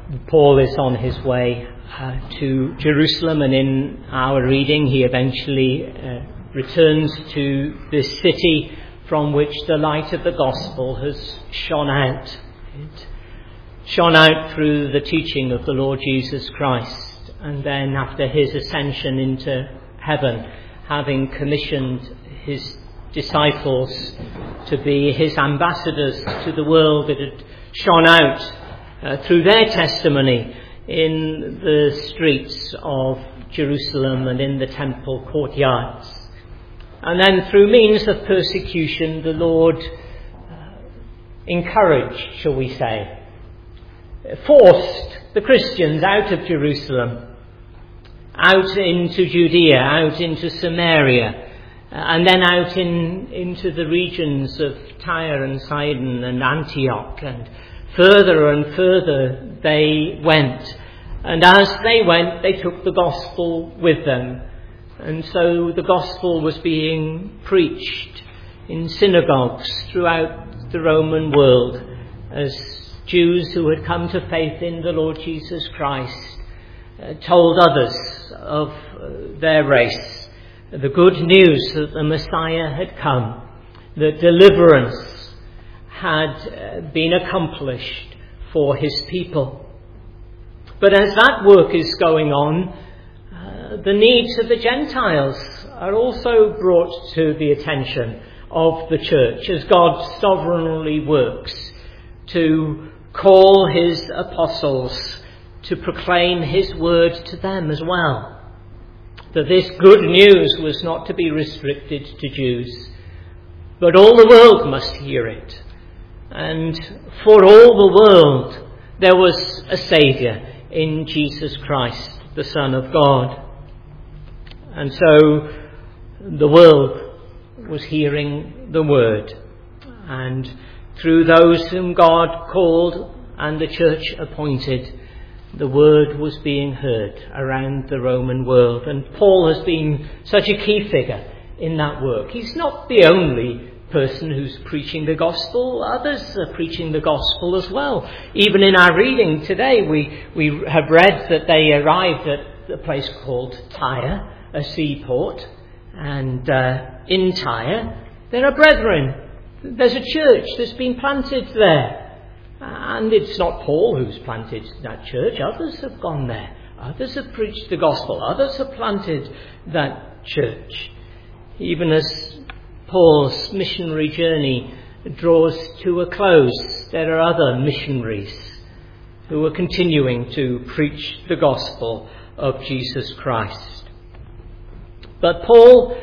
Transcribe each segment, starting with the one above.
Paul is on his way to Jerusalem, and in our reading he eventually returns to this city from which the light of the gospel has shone out. It shone out through the teaching of the Lord Jesus Christ, and then after his ascension into heaven, having commissioned his disciples to be his ambassadors to the world, it had shone out through their testimony in the streets of Jerusalem and in the temple courtyards. And then through means of persecution, the Lord encouraged, shall we say, forced the Christians out of Jerusalem, out into Judea, out into Samaria, and then out into the regions of Tyre and Sidon and Antioch, and further and further they went. And as they went, they took the gospel with them. And so the gospel was being preached in synagogues throughout the Roman world as Jews who had come to faith in the Lord Jesus Christ told others of their race the good news that the Messiah had come, that deliverance had been accomplished for his people. But as that work is going on, the needs of the Gentiles are also brought to the attention of the church as God sovereignly works to call his apostles to proclaim his word to them as well. That this good news was not to be restricted to Jews, but all the world must hear it. And for all the world there was a Saviour in Jesus Christ, the Son of God. And so the world was hearing the word. And through those whom God called and the church appointed, the word was being heard around the Roman world. And Paul has been such a key figure in that work. He's not the only person who's preaching the gospel. Others are preaching the gospel as well. Even in our reading today, we have read that they arrived at a place called Tyre, a seaport. And in Tyre, there are brethren. There's a church that's been planted there. And it's not Paul who's planted that church. Others have gone there. Others have preached the gospel. Others have planted that church. Even as Paul's missionary journey draws to a close, there are other missionaries who are continuing to preach the gospel of Jesus Christ. But Paul's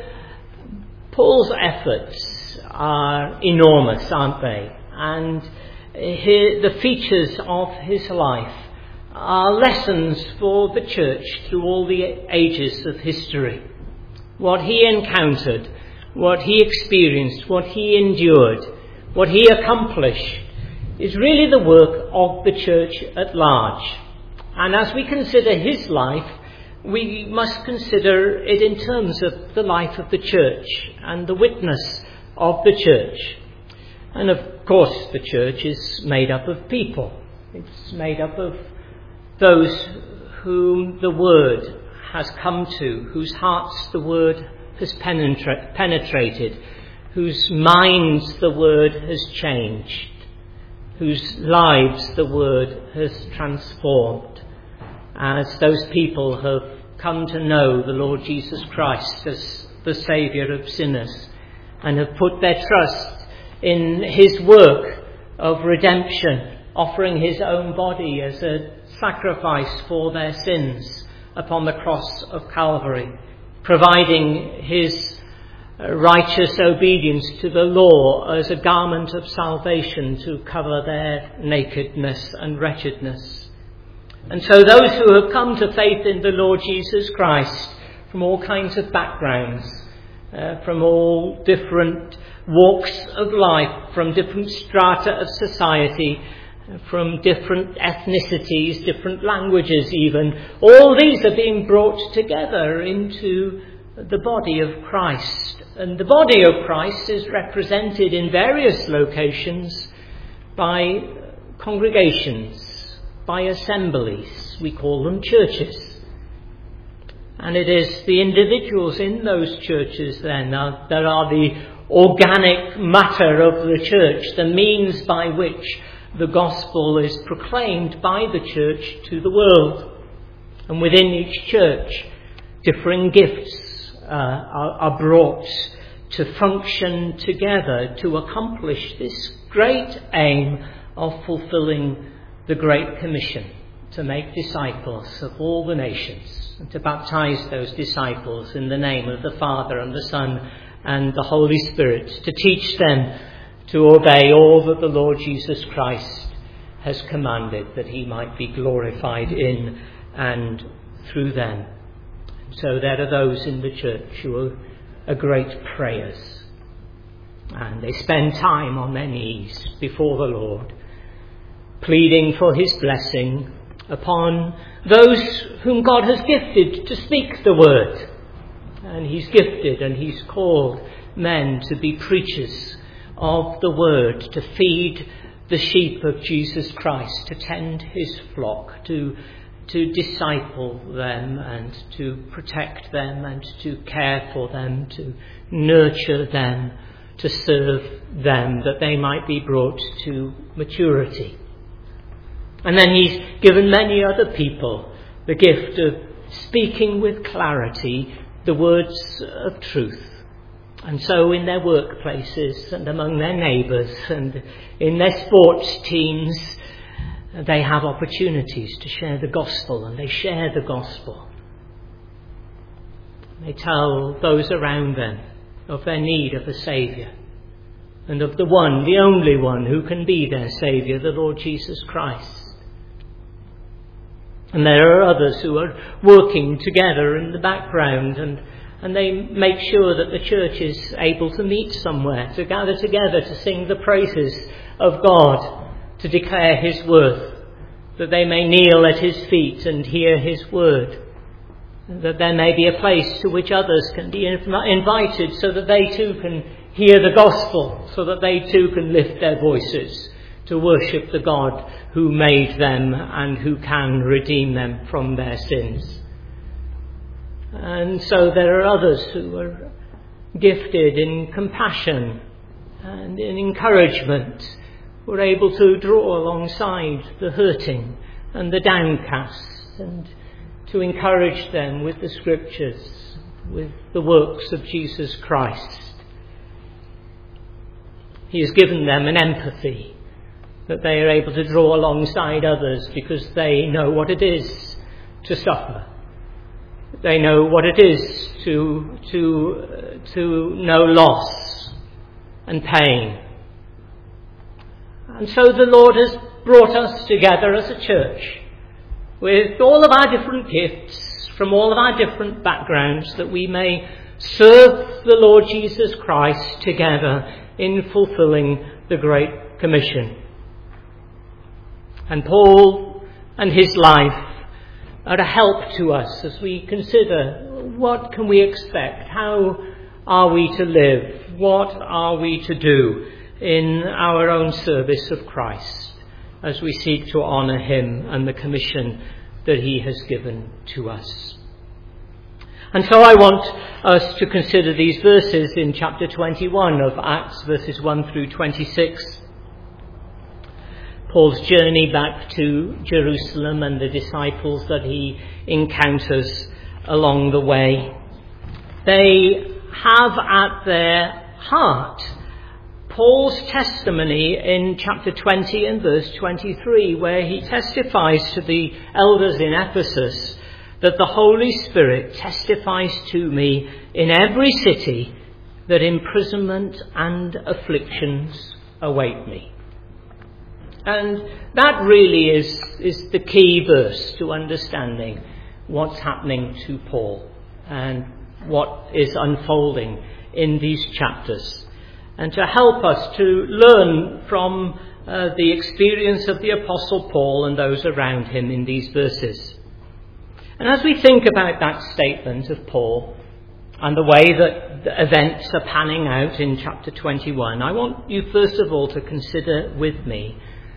efforts are enormous, aren't they? And the features of his life are lessons for the church through all the ages of history. What he encountered, what he experienced, what he endured, what he accomplished is really the work of the church at large. And as we consider his life, we must consider it in terms of the life of the church and the witness of the church. And of course the church is made up of people. It's made up of those whom the word has come to, whose hearts the word has penetrated, whose minds the word has changed, whose lives the word has transformed, as those people have come to know the Lord Jesus Christ as the Saviour of sinners and have put their trust in his work of redemption, offering his own body as a sacrifice for their sins upon the cross of Calvary, providing his righteous obedience to the law as a garment of salvation to cover their nakedness and wretchedness. And so those who have come to faith in the Lord Jesus Christ from all kinds of backgrounds, from all different walks of life, from different strata of society, from different ethnicities, different languages even, all these are being brought together into the body of Christ. And the body of Christ is represented in various locations by congregations, by assemblies. We call them churches. And it is the individuals in those churches then that are the organic matter of the church, the means by which the gospel is proclaimed by the church to the world. And within each church, differing gifts are brought to function together to accomplish this great aim of fulfilling the Great Commission, to make disciples of all the nations and to baptize those disciples in the name of the Father and the Son and the Holy Spirit, to teach them to obey all that the Lord Jesus Christ has commanded, that he might be glorified in and through them. So there are those in the church who are great prayers, and they spend time on their knees before the Lord, pleading for his blessing upon those whom God has gifted to speak the word. And he's gifted and he's called men to be preachers of the word, to feed the sheep of Jesus Christ, to tend his flock, to disciple them and to protect them and to care for them, to nurture them, to serve them, that they might be brought to maturity. And then he's given many other people the gift of speaking with clarity the words of truth. And so in their workplaces and among their neighbours and in their sports teams, they have opportunities to share the gospel, and they share the gospel. They tell those around them of their need of a Saviour, and of the one, the only one who can be their Saviour, the Lord Jesus Christ. And there are others who are working together in the background, and they make sure that the church is able to meet somewhere, to gather together to sing the praises of God, to declare his worth, that they may kneel at his feet and hear his word, that there may be a place to which others can be invited so that they too can hear the gospel, so that they too can lift their voices to worship the God who made them and who can redeem them from their sins. And so there are others who are gifted in compassion and in encouragement, who are able to draw alongside the hurting and the downcast and to encourage them with the scriptures, with the works of Jesus Christ. He has given them an empathy, that they are able to draw alongside others because they know what it is to suffer. They know what it is to know loss and pain. And so the Lord has brought us together as a church with all of our different gifts from all of our different backgrounds, that we may serve the Lord Jesus Christ together in fulfilling the Great Commission. And Paul and his life are a help to us as we consider what can we expect, how are we to live, what are we to do in our own service of Christ as we seek to honour him and the commission that he has given to us. And so I want us to consider these verses in chapter 21 of Acts, verses 1 through 26. Paul's journey back to Jerusalem and the disciples that he encounters along the way. They have at their heart Paul's testimony in chapter 20 and verse 23, where he testifies to the elders in Ephesus that the Holy Spirit testifies to me in every city that imprisonment and afflictions await me. And that really is the key verse to understanding what's happening to Paul and what is unfolding in these chapters, and to help us to learn from the experience of the Apostle Paul and those around him in these verses. And as we think about that statement of Paul and the way that the events are panning out in chapter 21, I want you first of all to consider with me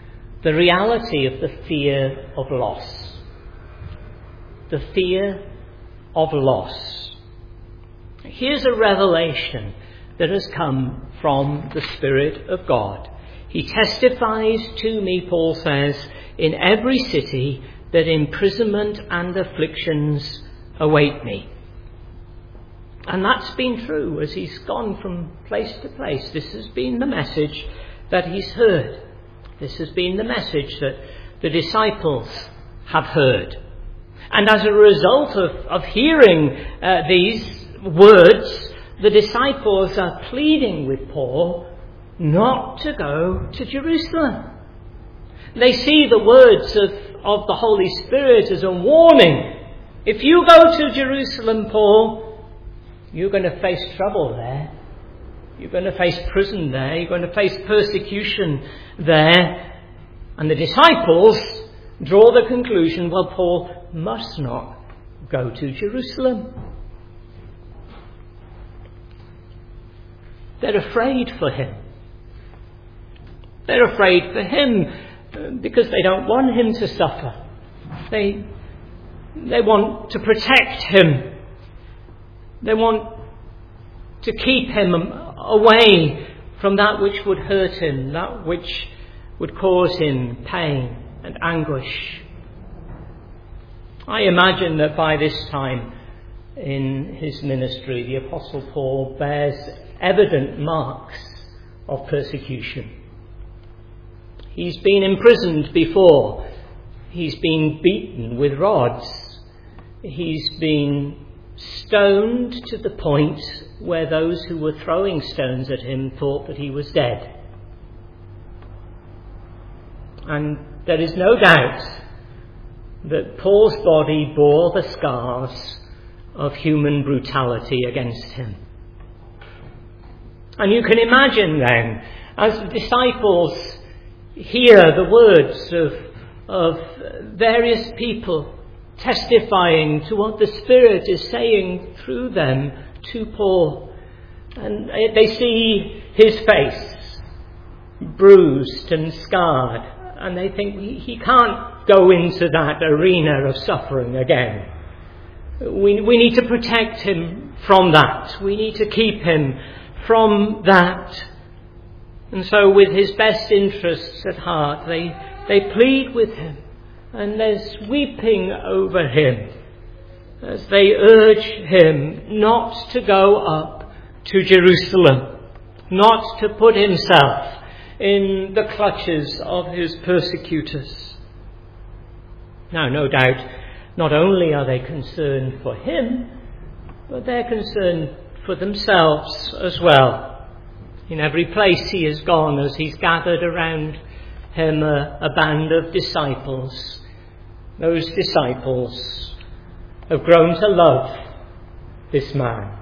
the reality of the fear of loss. The fear of loss. Here's a revelation that has come from the Spirit of God. He testifies to me, Paul says, in every city that imprisonment and afflictions await me. And that's been true as he's gone from place to place. This has been the message that he's heard. This has been the message that the disciples have heard. And as a result of hearing these words, the disciples are pleading with Paul not to go to Jerusalem. They see the words of the Holy Spirit as a warning. If you go to Jerusalem, Paul, you're going to face trouble there. You're going to face prison there. You're going to face persecution there. And the disciples draw the conclusion, well, Paul must not go to Jerusalem. They're afraid for him. They're afraid for him because they don't want him to suffer. They want to protect him. They want to keep him away from that which would hurt him, that which would cause him pain and anguish. I imagine that by this time in his ministry, the Apostle Paul bears evident marks of persecution. He's been imprisoned before. He's been beaten with rods. He's been stoned to the point where those who were throwing stones at him thought that he was dead. And there is no doubt that Paul's body bore the scars of human brutality against him. And you can imagine then, as the disciples hear the words of various people testifying to what the Spirit is saying through them to Paul, and they see his face bruised and scarred, and they think he can't go into that arena of suffering again. We need to protect him from that. We need to keep him from that. And so with his best interests at heart, they plead with him, and there's weeping over him as they urge him not to go up to Jerusalem, not to put himself in the clutches of his persecutors. Now, no doubt, not only are they concerned for him, but they're concerned for themselves as well. In every place he has gone, as he's gathered around him a band of disciples, those disciples have grown to love this man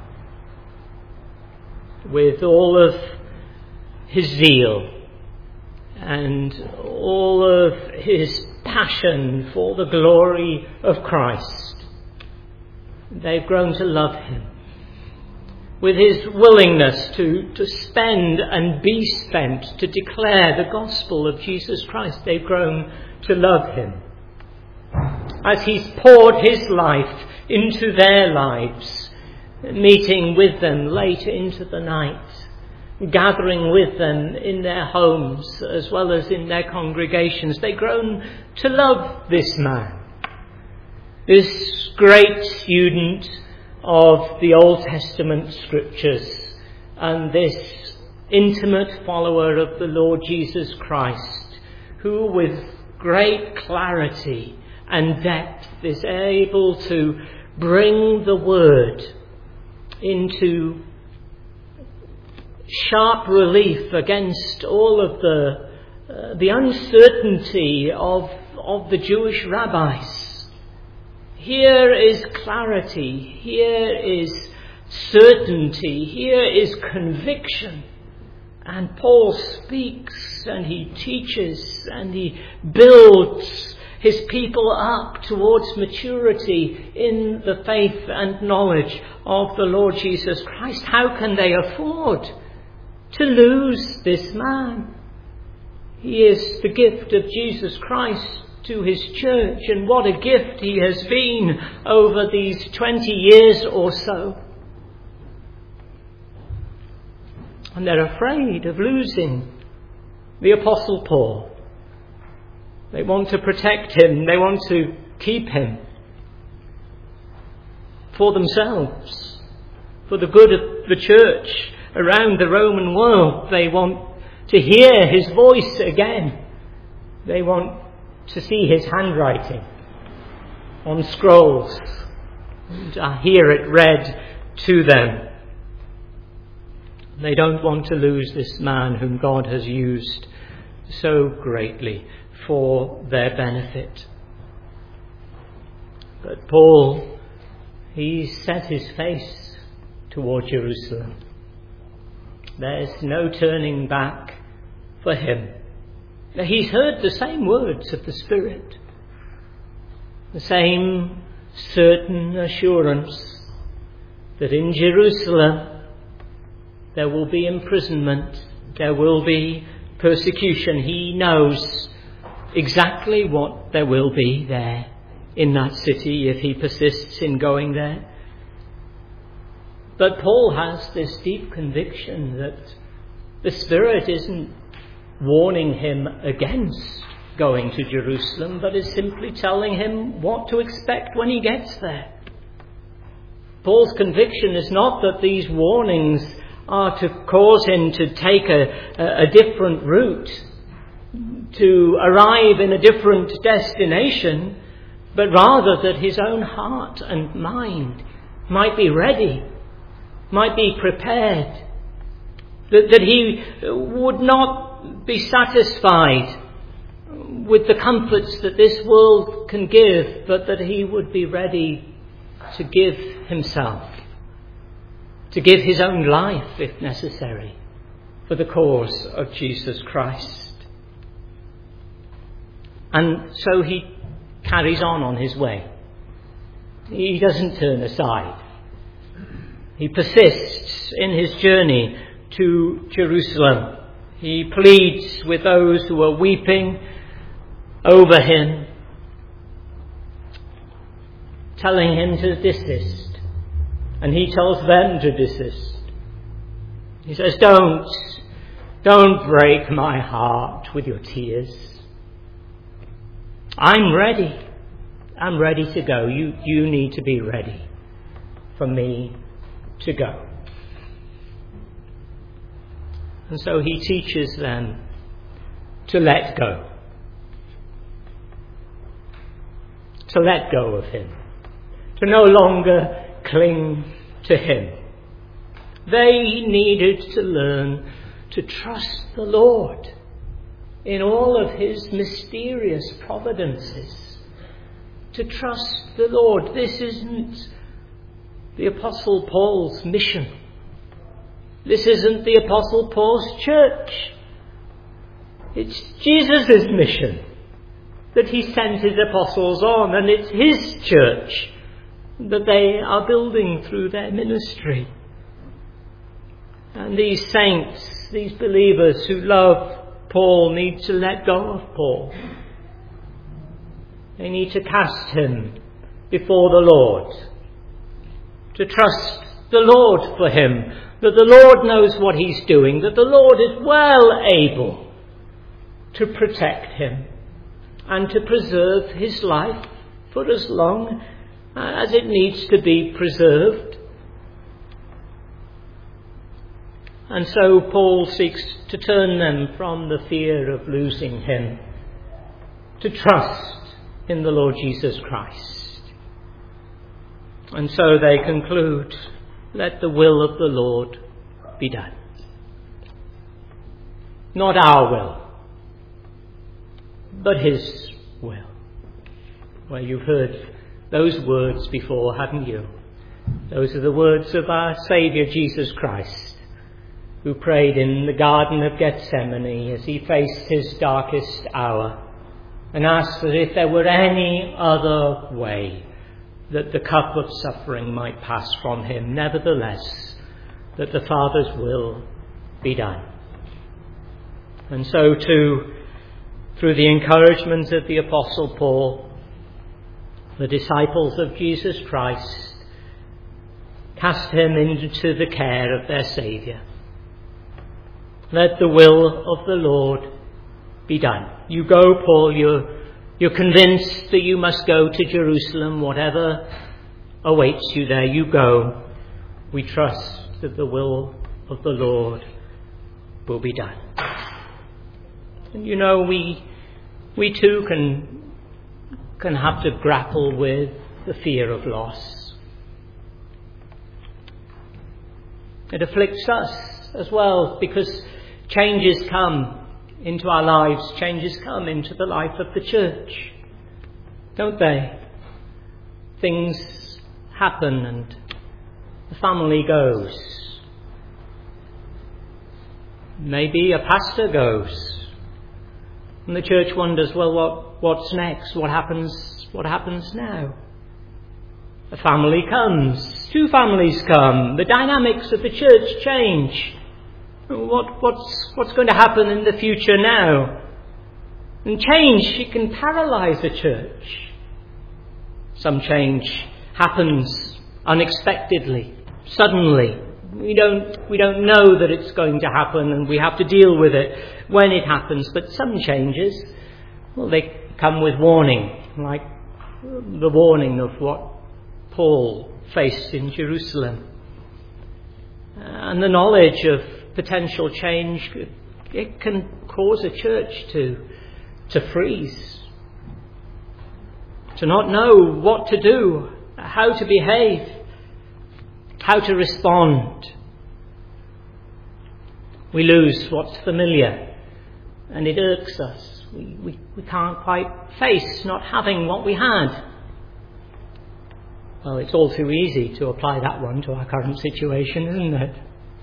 with all of his zeal and all of his passion for the glory of Christ. They've grown to love him. With his willingness to spend and be spent to declare the gospel of Jesus Christ, they've grown to love him. As he's poured his life into their lives, meeting with them late into the night, gathering with them in their homes as well as in their congregations, they've grown to love this man, this great student of the Old Testament scriptures, and this intimate follower of the Lord Jesus Christ, who with great clarity and depth is able to bring the word into sharp relief against all of the uncertainty of the Jewish rabbis. Here is clarity, here is certainty, here is conviction. And Paul speaks and he teaches and he builds his people up towards maturity in the faith and knowledge of the Lord Jesus Christ. How can they afford to lose this man? He is the gift of Jesus Christ to his church, and what a gift he has been over these 20 years or so. And they're afraid of losing the Apostle Paul. They want to protect him. They want to keep him for themselves, for the good of the church around the Roman world. They want to hear his voice again. They want to see his handwriting on scrolls and hear it read to them. They don't want to lose this man whom God has used so greatly for their benefit. But Paul, he set his face toward Jerusalem. There's no turning back for him. He's heard the same words of the Spirit, the same certain assurance that in Jerusalem there will be imprisonment, there will be persecution. He knows exactly what there will be there in that city if he persists in going there. But Paul has this deep conviction that the Spirit isn't warning him against going to Jerusalem, but is simply telling him what to expect when he gets there. Paul's conviction is not that these warnings are to cause him to take a different route, to arrive in a different destination, but rather that his own heart and mind might be ready, might be prepared, that he would not be satisfied with the comforts that this world can give, but that he would be ready to give himself, to give his own life if necessary, for the cause of Jesus Christ. And so he carries on his way. He doesn't turn aside. He persists in his journey to Jerusalem. He pleads with those who are weeping over him, telling him to desist. And he tells them to desist. He says, don't break my heart with your tears. I'm ready. I'm ready to go. You need to be ready for me to go. And so he teaches them to let go. To let go of him. To no longer cling to him. They needed to learn to trust the Lord in all of his mysterious providences. To trust the Lord. This isn't the Apostle Paul's mission. This isn't the Apostle Paul's church. It's Jesus' mission that he sent his apostles on, and it's his church that they are building through their ministry. And these saints, these believers who love Paul, need to let go of Paul. They need to cast him before the Lord, to trust the Lord for him, that the Lord knows what he's doing, that the Lord is well able to protect him and to preserve his life for as long as it needs to be preserved. And so Paul seeks to turn them from the fear of losing him to trust in the Lord Jesus Christ. And so they conclude, let the will of the Lord be done. Not our will, but his will. Well, you've heard those words before, haven't you? Those are the words of our Saviour Jesus Christ, who prayed in the Garden of Gethsemane as he faced his darkest hour and asked that if there were any other way that the cup of suffering might pass from him, nevertheless, that the Father's will be done. And so too, through the encouragement of the Apostle Paul, the disciples of Jesus Christ cast him into the care of their Saviour. Let the will of the Lord be done. You go, Paul, you're convinced that you must go to Jerusalem, whatever awaits you there, you go. We trust that the will of the Lord will be done. And you know, we too can have to grapple with the fear of loss. It afflicts us as well, because changes come into our lives, changes come into the life of the church, don't they? Things happen and the family goes. Maybe a pastor goes. And the church wonders, well, what's next? What happens now? A family comes. 2 families come. The dynamics of the church change. What's going to happen in the future now? And change, it can paralyse a church. Some change happens unexpectedly, suddenly. We don't know that it's going to happen, and we have to deal with it when it happens. But some changes, well, they come with warning, like the warning of what Paul faced in Jerusalem. And the knowledge of potential change, it can cause a church to freeze, to not know what to do, how to behave, how to respond. We lose what's familiar, and it irks us. We can't quite face not having what we had. Well, it's all too easy to apply that one to our current situation, isn't it?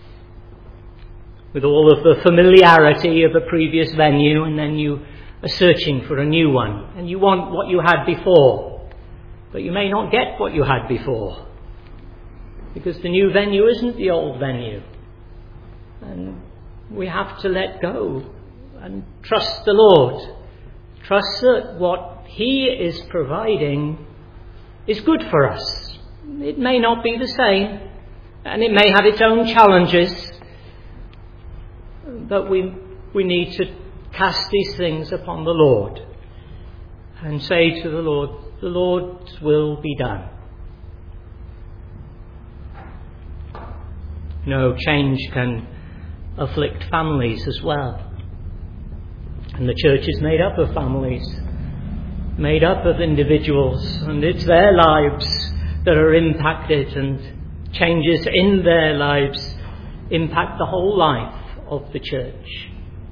With all of the familiarity of a previous venue, and then you are searching for a new one, and you want what you had before, but you may not get what you had before, because the new venue isn't the old venue. And we have to let go and trust the Lord. Trust that what He is providing is good for us. It may not be the same, and it may have its own challenges, but we need to cast these things upon the Lord and say to the Lord, the Lord's will be done. No, change can afflict families as well. And the church is made up of families, made up of individuals, and it's their lives that are impacted, and changes in their lives impact the whole life of the church.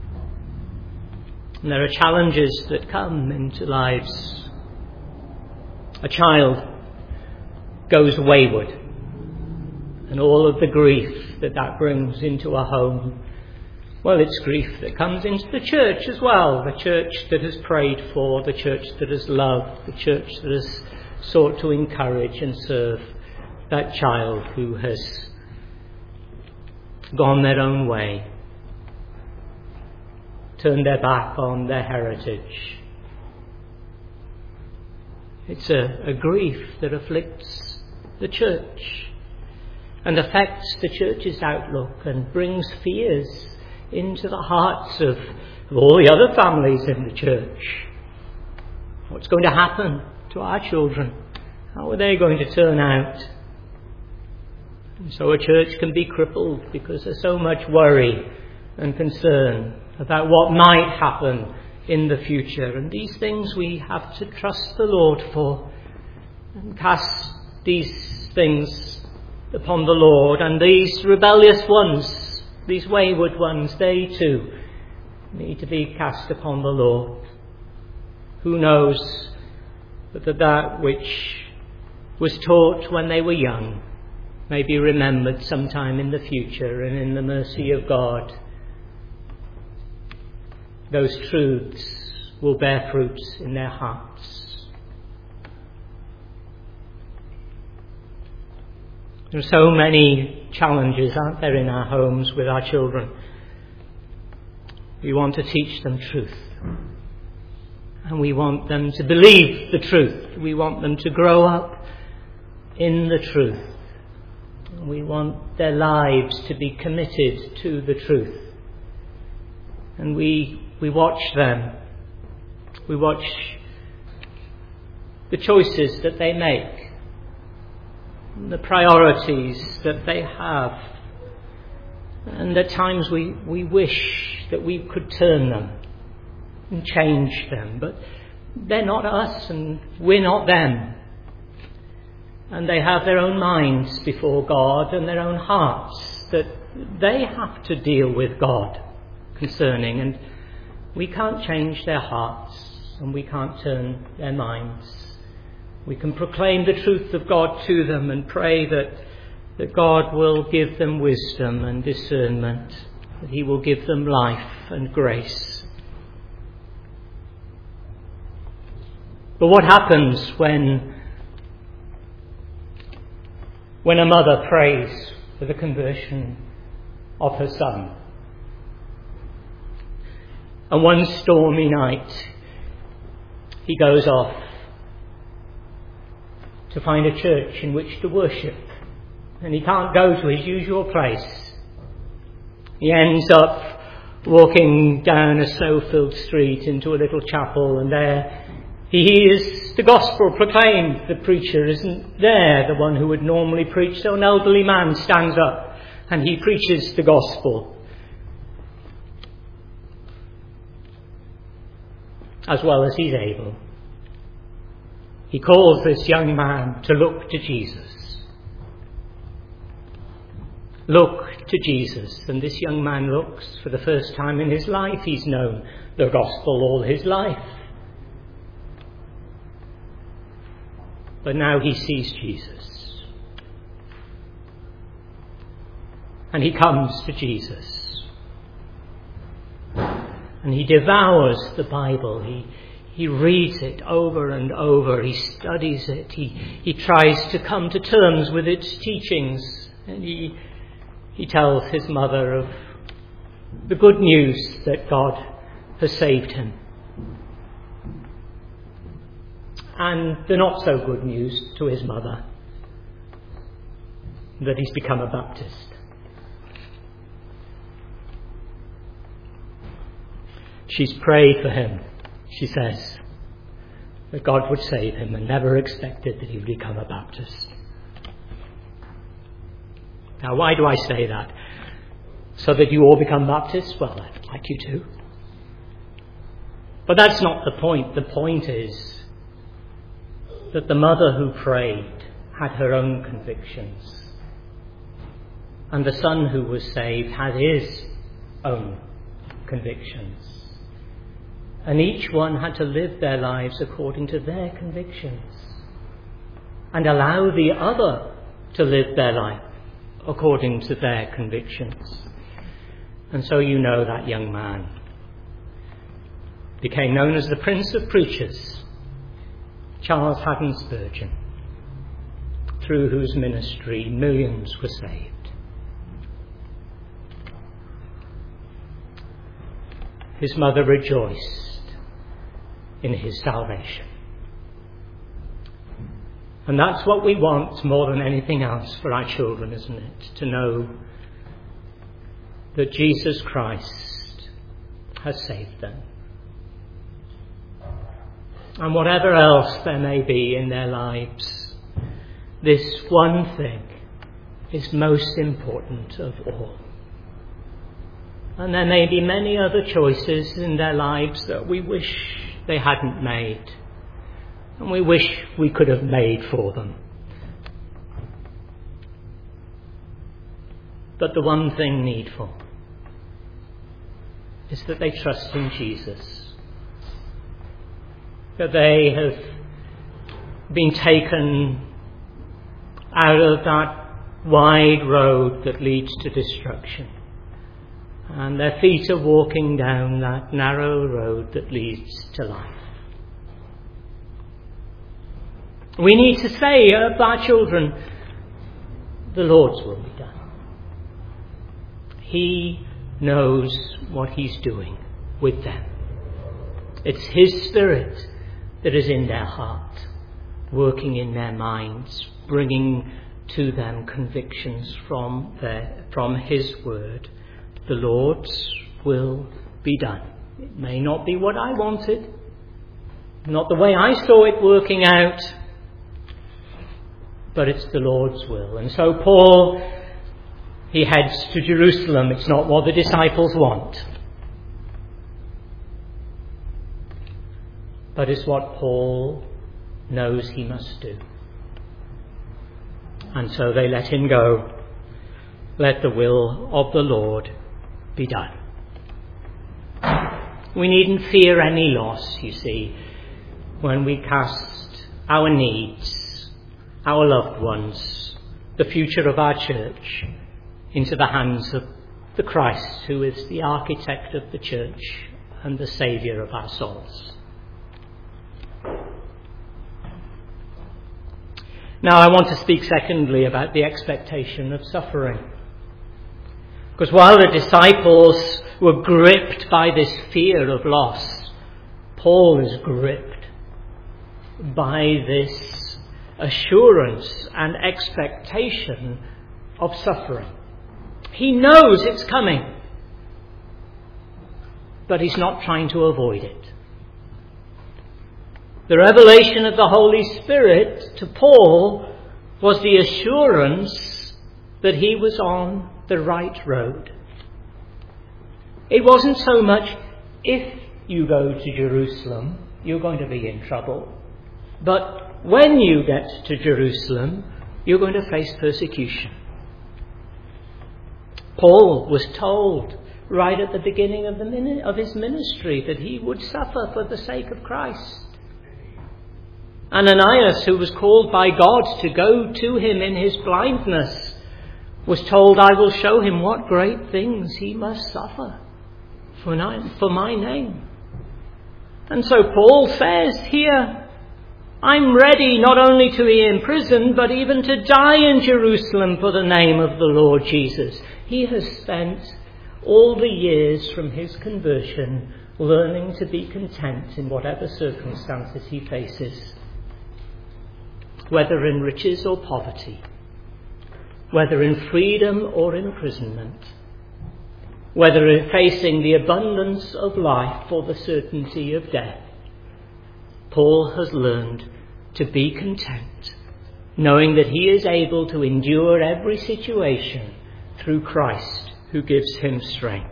And there are challenges that come into lives. A child goes wayward, and all of the grief that brings into a home, well, it's grief that comes into the church as well. The church that has prayed for, the church that has loved, the church that has sought to encourage and serve that child who has gone their own way, turned their back on their heritage. It's a grief that afflicts the church and affects the church's outlook and brings fears into the hearts of all the other families in the church. What's going to happen to our children? How are they going to turn out? And so a church can be crippled because there's so much worry and concern about what might happen in the future. And these things we have to trust the Lord for, and cast these things upon the Lord. And these rebellious ones, these wayward ones, they too need to be cast upon the Lord. Who knows that which was taught when they were young may be remembered sometime in the future, and in the mercy of God, those truths will bear fruits in their hearts. There are so many challenges, aren't there, in our homes with our children. We want to teach them truth. And we want them to believe the truth. We want them to grow up in the truth. We want their lives to be committed to the truth. And we watch them. We watch the choices that they make, the priorities that they have. And at times we wish that we could turn them and change them. But they're not us and we're not them. And they have their own minds before God and their own hearts that they have to deal with God concerning. And we can't change their hearts and we can't turn their minds. We can proclaim the truth of God to them and pray that God will give them wisdom and discernment, that He will give them life and grace. But what happens when a mother prays for the conversion of her son? And one stormy night, he goes off to find a church in which to worship. And he can't go to his usual place. He ends up walking down a snow-filled street into a little chapel, and there he hears the gospel proclaimed. The preacher isn't there, the one who would normally preach. So an elderly man stands up and he preaches the gospel as well as he's able. He calls this young man to look to Jesus. Look to Jesus. And this young man looks for the first time in his life. He's known the gospel all his life. But now he sees Jesus. And he comes to Jesus. And he devours the Bible. He reads it over and over. He studies it. He tries to come to terms with its teachings. And he tells his mother of the good news that God has saved him. And the not so good news to his mother, that he's become a Baptist. She's prayed for him, she says, that God would save him, and never expected that he would become a Baptist. Now, why do I say that? So that you all become Baptists? Well, I'd like you to. But that's not the point. The point is that the mother who prayed had her own convictions. And the son who was saved had his own convictions. And each one had to live their lives according to their convictions. And allow the other to live their life according to their convictions. And so you know that young man became known as the Prince of Preachers, Charles Haddon Spurgeon, through whose ministry millions were saved. His mother rejoiced in his salvation. And that's what we want more than anything else for our children, isn't it? To know that Jesus Christ has saved them. And whatever else there may be in their lives, this one thing is most important of all. And there may be many other choices in their lives that we wish they hadn't made, and we wish we could have made for them. But the one thing needful is that they trust in Jesus. That they have been taken out of that wide road that leads to destruction. And their feet are walking down that narrow road that leads to life. We need to say of our children, the Lord's will be done. He knows what He's doing with them. It's his Spirit that is in their heart, working in their minds, bringing to them convictions from his word. The Lord's will be done. It may not be what I wanted, not the way I saw it working out, but it's the Lord's will. And so Paul, he heads to Jerusalem. It's not what the disciples want, but it's what Paul knows he must do. And so they let him go. Let the will of the Lord be done. We needn't fear any loss, you see, when we cast our needs, our loved ones, the future of our church into the hands of the Christ, who is the architect of the church and the Saviour of our souls. Now I want to speak secondly about the expectation of suffering. Because while the disciples were gripped by this fear of loss, Paul is gripped by this assurance and expectation of suffering. He knows it's coming, but he's not trying to avoid it. The revelation of the Holy Spirit to Paul was the assurance that he was on the right road. It wasn't so much, if you go to Jerusalem, you're going to be in trouble. But when you get to Jerusalem, you're going to face persecution. Paul was told right at the beginning of his ministry that he would suffer for the sake of Christ. Ananias, who was called by God to go to him in his blindness, was told, I will show him what great things he must suffer for my name. And so Paul says here, I'm ready not only to be in prison, but even to die in Jerusalem for the name of the Lord Jesus. He has spent all the years from his conversion learning to be content in whatever circumstances he faces, whether in riches or poverty, whether in freedom or imprisonment, whether in facing the abundance of life or the certainty of death. Paul has learned to be content, knowing that he is able to endure every situation through Christ, who gives him strength.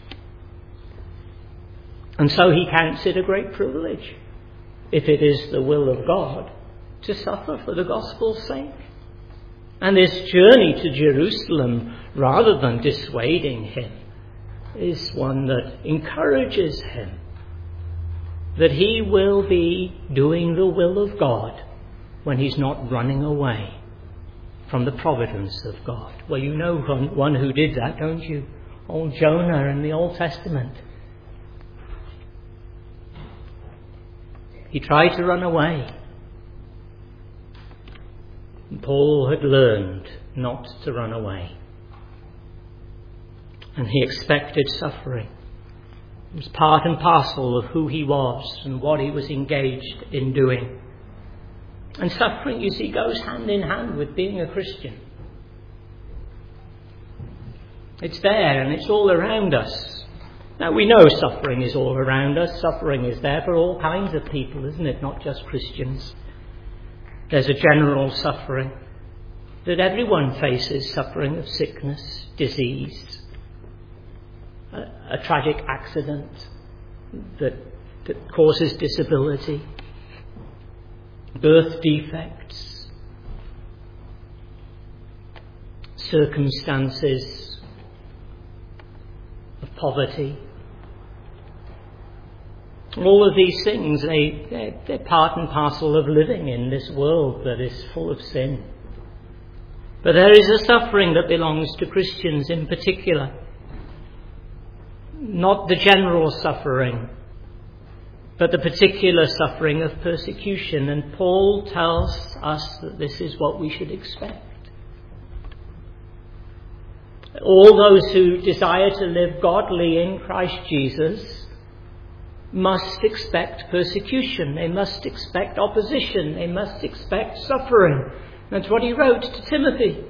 And so he counts it a great privilege, if it is the will of God, to suffer for the gospel's sake. And this journey to Jerusalem, rather than dissuading him, is one that encourages him that he will be doing the will of God when he's not running away from the providence of God. Well, you know one who did that, don't you? Old Jonah in the Old Testament. He tried to run away. Paul had learned not to run away. And he expected suffering. It was part and parcel of who he was and what he was engaged in doing. And suffering, you see, goes hand in hand with being a Christian. It's there and it's all around us. Now, we know suffering is all around us. Suffering is there for all kinds of people, isn't it? Not just Christians. There's a general suffering that everyone faces, suffering of sickness, disease, a tragic accident that causes disability, birth defects, circumstances of poverty. All of these things, they're part and parcel of living in this world that is full of sin. But there is a suffering that belongs to Christians in particular. Not the general suffering, but the particular suffering of persecution. And Paul tells us that this is what we should expect. All those who desire to live godly in Christ Jesus must expect persecution. They must expect opposition. They must expect suffering. That's what he wrote to Timothy.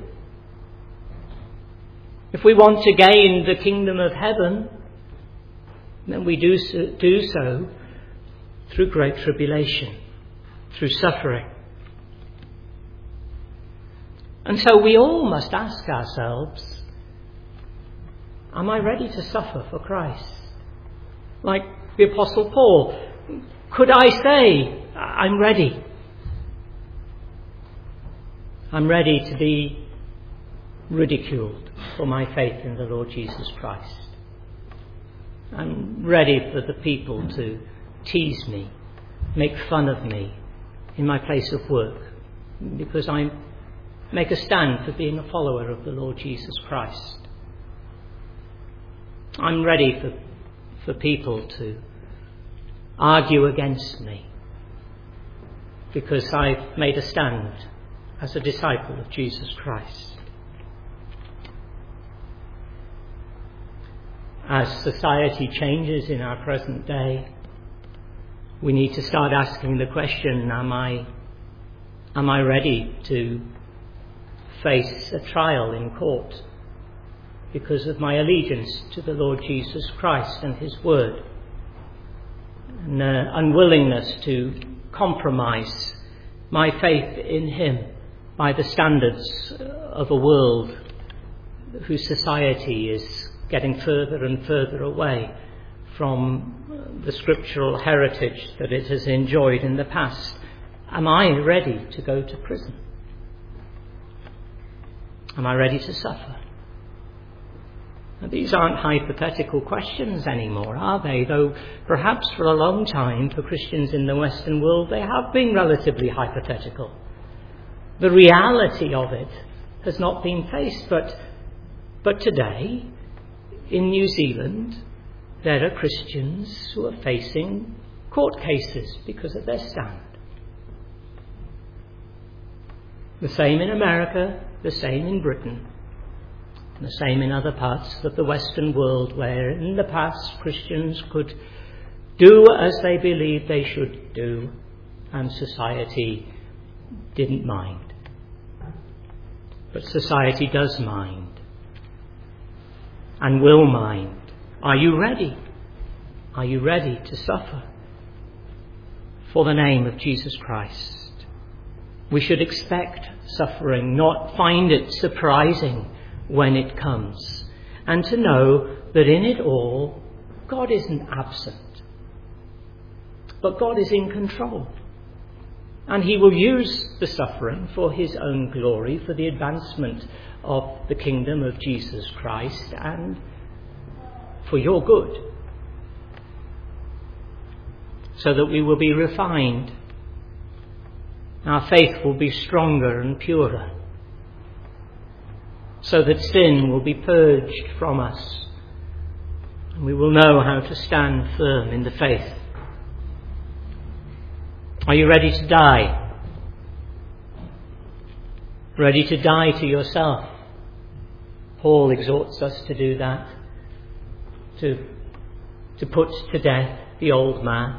If we want to gain the kingdom of heaven, then we do so through great tribulation, through suffering. And so we all must ask ourselves, am I ready to suffer for Christ? Like the Apostle Paul, could I say, I'm ready? I'm ready to be ridiculed for my faith in the Lord Jesus Christ. I'm ready for the people to tease me, make fun of me in my place of work, because I make a stand for being a follower of the Lord Jesus Christ. I'm ready for people to argue against me because I've made a stand as a disciple of Jesus Christ. As society changes in our present day, we need to start asking the question, am I ready to face a trial in court because of my allegiance to the Lord Jesus Christ and his word, and unwillingness to compromise my faith in him by the standards of a world whose society is getting further and further away from the scriptural heritage that it has enjoyed in the past. Am I ready to go to prison? Am I ready to suffer? Now, these aren't hypothetical questions anymore, are they? Though perhaps for a long time for Christians in the Western world they have been relatively hypothetical. The reality of it has not been faced, but today in New Zealand there are Christians who are facing court cases because of their stand. The same in America, the same in Britain, and the same in other parts of the Western world where in the past Christians could do as they believed they should do and society didn't mind. But society does mind and will mind. Are you ready? Are you ready to suffer for the name of Jesus Christ? We should expect suffering, not find it surprising when it comes, and to know that in it all, God isn't absent, but God is in control. And he will use the suffering for his own glory, for the advancement of the kingdom of Jesus Christ, and for your good, so that we will be refined. Our faith will be stronger and purer, so that sin will be purged from us, and we will know how to stand firm in the faith. Are you ready to die? Ready to die to yourself? Paul exhorts us to do that, to put to death the old man,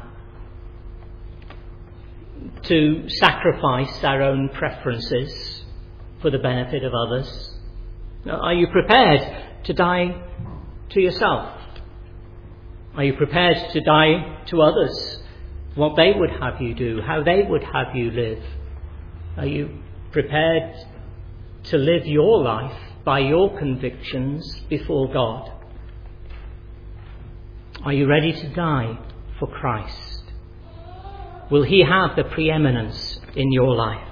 to sacrifice our own preferences for the benefit of others. Now, are you prepared to die to yourself? Are you prepared to die to others, what they would have you do, how they would have you live? Are you prepared to live your life by your convictions before God? Are you ready to die for Christ? Will he have the preeminence in your life?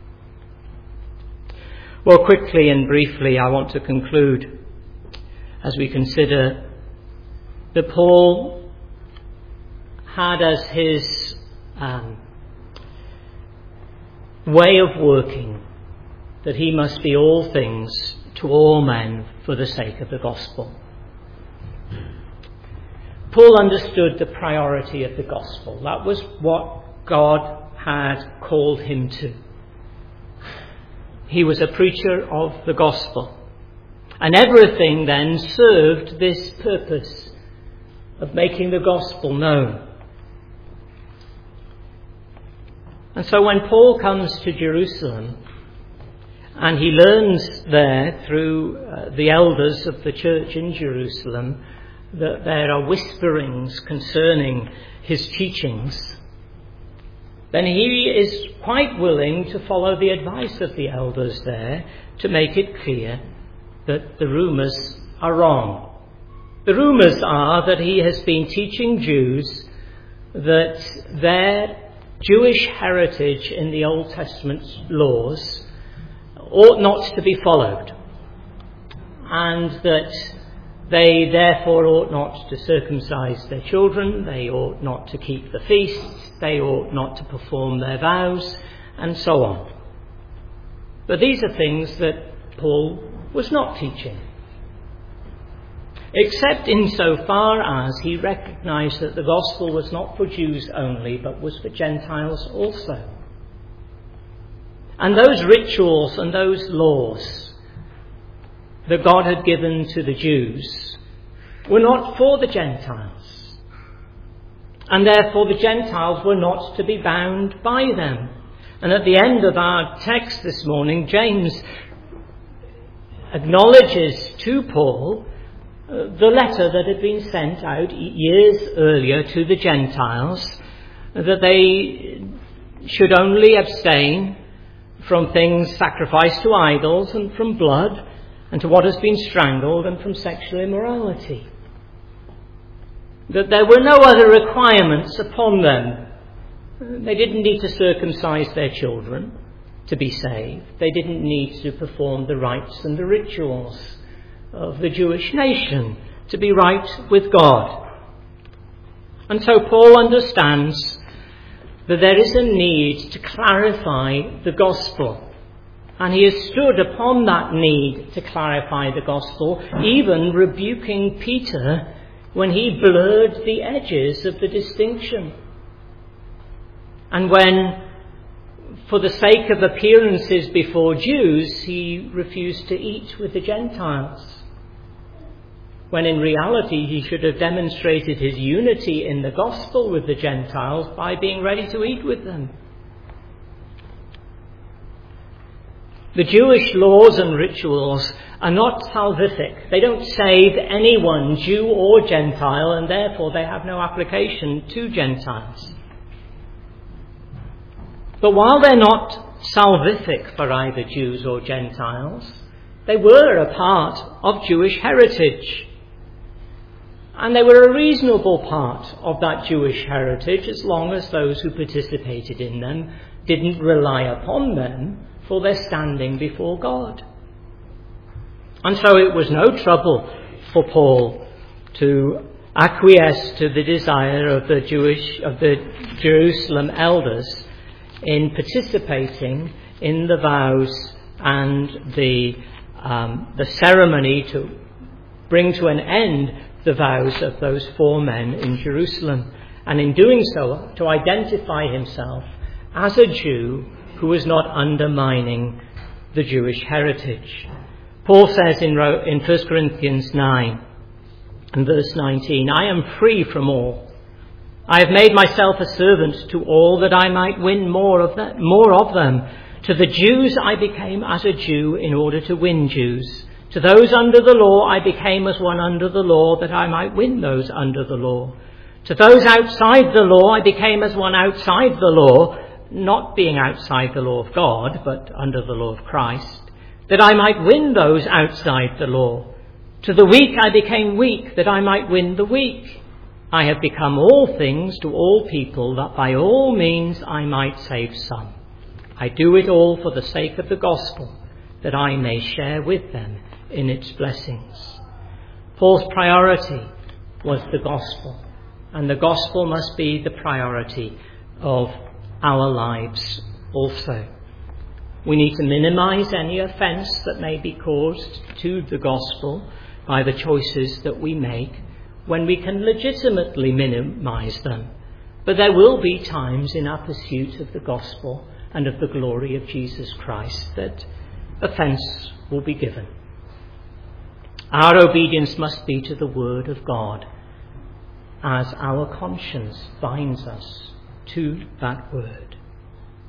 Well, quickly and briefly, I want to conclude as we consider that Paul had as his way of working that he must be all things to all men for the sake of the gospel. Paul understood the priority of the gospel. That was what God had called him to. He was a preacher of the gospel. And everything then served this purpose of making the gospel known And so when Paul comes to Jerusalem, and he learns there through the elders of the church in Jerusalem that there are whisperings concerning his teachings, then he is quite willing to follow the advice of the elders there to make it clear that the rumours are wrong. The rumours are that he has been teaching Jews that their Jewish heritage in the Old Testament laws ought not to be followed, and that they therefore ought not to circumcise their children, they ought not to keep the feasts, they ought not to perform their vows, and so on. But these are things that Paul was not teaching, except insofar as he recognised that the gospel was not for Jews only, but was for Gentiles also. And those rituals and those laws that God had given to the Jews were not for the Gentiles. And therefore the Gentiles were not to be bound by them. And at the end of our text this morning, James acknowledges to Paul the letter that had been sent out years earlier to the Gentiles, that they should only abstain from things sacrificed to idols, and from blood, and to what has been strangled, and from sexual immorality. That there were no other requirements upon them. They didn't need to circumcise their children to be saved. They didn't need to perform the rites and the rituals of the Jewish nation to be right with God. And so Paul understands that there is a need to clarify the gospel. And he has stood upon that need to clarify the gospel, even rebuking Peter when he blurred the edges of the distinction. And when, for the sake of appearances before Jews, he refused to eat with the Gentiles, when in reality he should have demonstrated his unity in the gospel with the Gentiles by being ready to eat with them. The Jewish laws and rituals are not salvific. They don't save anyone, Jew or Gentile, and therefore they have no application to Gentiles. But while they're not salvific for either Jews or Gentiles, they were a part of Jewish heritage. And they were a reasonable part of that Jewish heritage as long as those who participated in them didn't rely upon them for their standing before God. And so it was no trouble for Paul to acquiesce to the desire of the Jerusalem elders in participating in the vows and the ceremony to bring to an end the vows of those 4 men in Jerusalem, and in doing so to identify himself as a Jew who was not undermining the Jewish heritage. Paul says in 1 Corinthians 9 and verse 19, "I am free from all. I have made myself a servant to all that I might win more of them. To the Jews I became as a Jew in order to win Jews. To those under the law I became as one under the law that I might win those under the law. To those outside the law I became as one outside the law, not being outside the law of God, but under the law of Christ, that I might win those outside the law. To the weak I became weak, that I might win the weak. I have become all things to all people, that by all means I might save some. I do it all for the sake of the gospel, that I may share with them in its blessings." Paul's priority was the gospel, and the gospel must be the priority of our lives also. We need to minimize any offence that may be caused to the gospel by the choices that we make when we can legitimately minimize them. But there will be times in our pursuit of the gospel and of the glory of Jesus Christ that offence will be given. Our obedience must be to the word of God, as our conscience binds us to that word.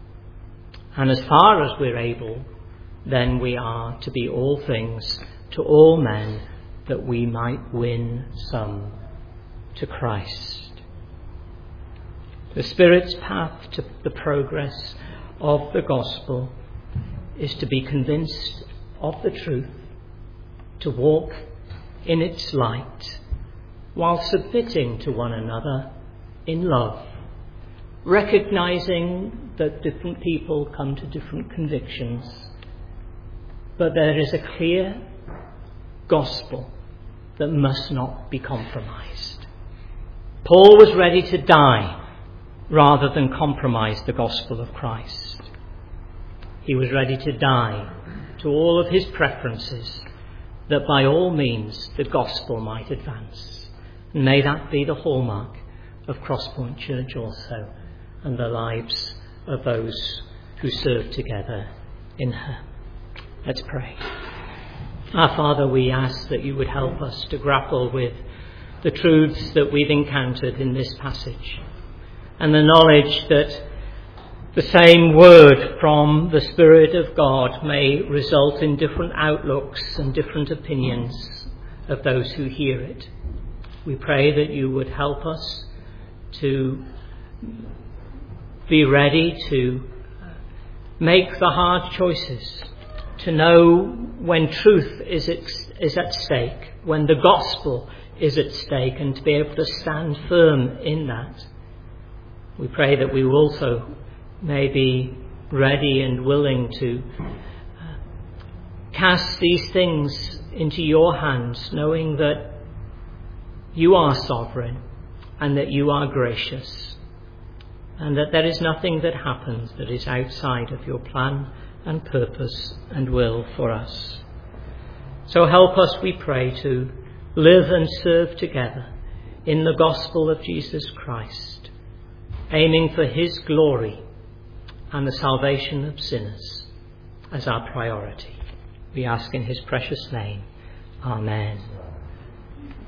And as far as we're able, then we are to be all things to all men, that we might win some to Christ. The Spirit's path to the progress of the gospel is to be convinced of the truth, to walk in its light, while submitting to one another in love, recognizing that different people come to different convictions, but there is a clear gospel that must not be compromised. Paul was ready to die rather than compromise the gospel of Christ. He was ready to die to all of his preferences, that by all means the gospel might advance. And may that be the hallmark of Crosspoint Church also, and the lives of those who serve together in her. Let's pray. Our Father, we ask that you would help us to grapple with the truths that we've encountered in this passage, and the knowledge that the same word from the Spirit of God may result in different outlooks and different opinions of those who hear it. We pray that you would help us to be ready to make the hard choices, to know when truth is at stake, when the gospel is at stake, and to be able to stand firm in that. We pray that we also may be ready and willing to cast these things into your hands, knowing that you are sovereign and that you are gracious, and that there is nothing that happens that is outside of your plan and purpose and will for us. So help us, we pray, to live and serve together in the gospel of Jesus Christ, aiming for his glory and the salvation of sinners as our priority. We ask in his precious name. Amen.